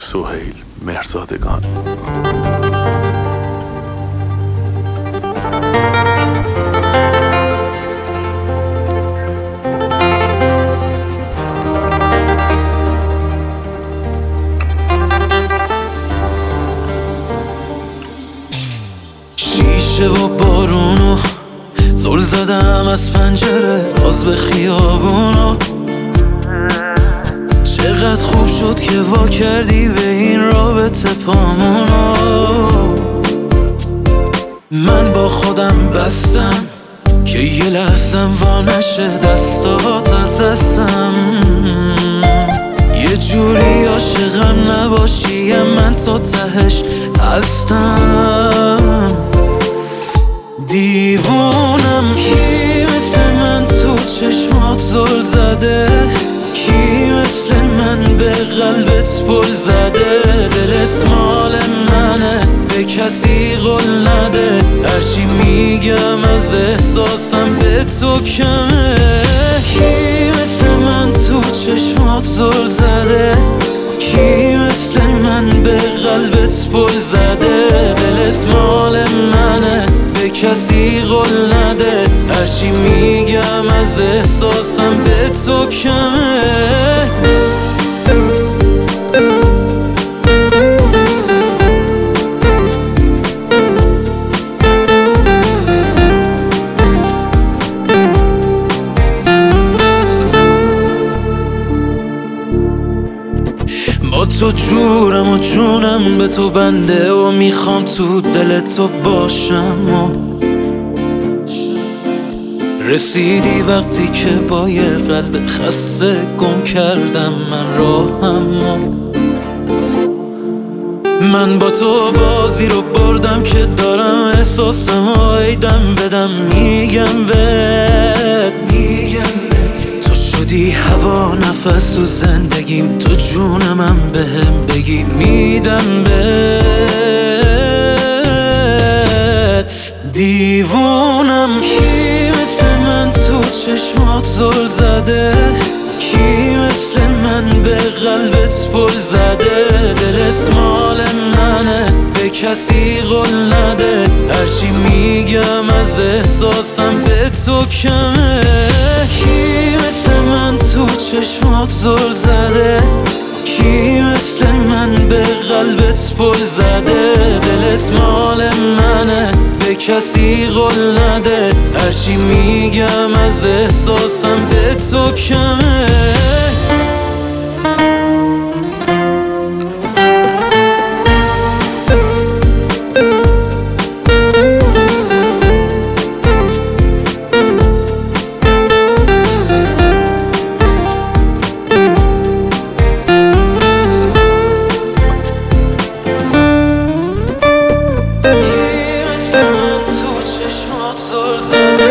سهیل مهرزادگان. شیشه و بارونو زل زدم از پنجره باز به خیابونو. چقدر خوب شد که وا کردی به این رابطه پامونو. من با خودم بستم که یه لحظم وا نشه دستات از دستم. یه جوری عاشقم نباشی من تا تهش هستم. دیوونم کی مثل من تو چشمات زل زده، کی مثل من به قلبت پل زده. دلت مال منه به کسی قول نده، هرچی میگم از احساسم به تو کمه. کی مثل من تو چشمات زل زده، کی مثل من به قلبت پل زده. دلت مال منه به کسی قول نده، هرچی میگم از احساسم به تو کمه. با تو جورم و جونم به تو بنده و میخوام تو دل تو باشم. و رسیدی وقتی که با یه قلب خسته گم کردم من راهم. من با تو بازی رو بردم که دارم احساسم و ایدم بدم. میگم بهت تو شدی هوا نفس تو زندگیم، تو جونمم بهم بگی میدم بهت. دیوونم کی مثل من تو چشمات زل زده، کی مثل من به قلبت پل زده. دلت مال منه به کسی قول نده، هرچی میگم از احساسم به تو کمه. کی مثل من تو چشمات زل زده، کی مثل من به قلبت پل زده. دلت مال منه به کسی قول نده، هرچی میگم از احساسم به تو کمه. زل زده